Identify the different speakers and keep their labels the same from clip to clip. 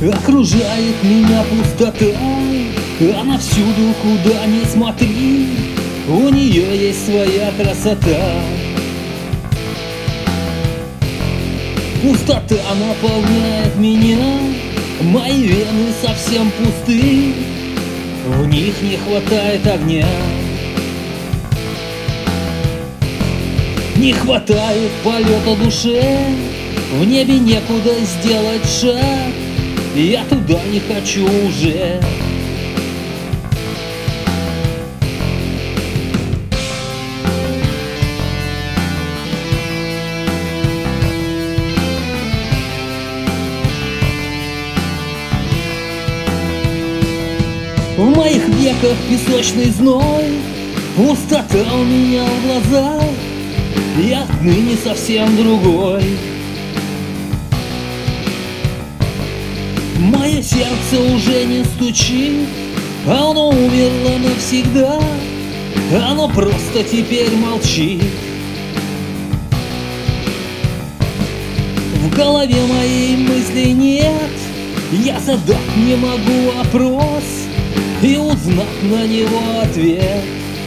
Speaker 1: Окружает меня пустота, она всюду, куда ни смотри, у нее есть своя красота. Пустота наполняет меня, мои вены совсем пусты, в них не хватает огня. Не хватает полета душе, в небе некуда сделать шаг, я туда не хочу уже. В моих веках песочный зной, пустота у меня в глазах, я отныне совсем другой. Мое сердце уже не стучит, оно умерло навсегда, оно просто теперь молчит. В голове моей мысли нет, я задать не могу вопрос и узнать на него ответ.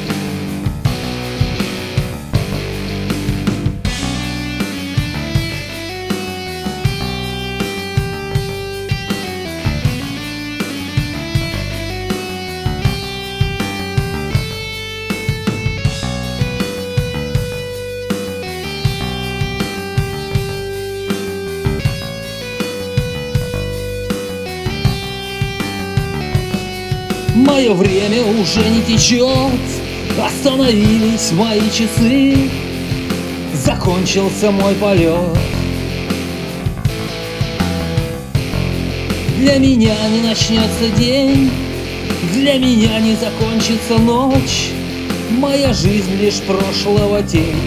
Speaker 1: Мое время уже не течет, остановились мои часы, закончился мой полет. Для меня не начнется день, для меня не закончится ночь, моя жизнь лишь прошлого тень.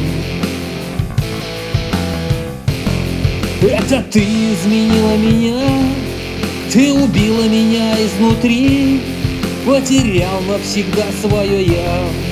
Speaker 1: Это ты изменила меня, ты убила меня изнутри, потерял навсегда свое я.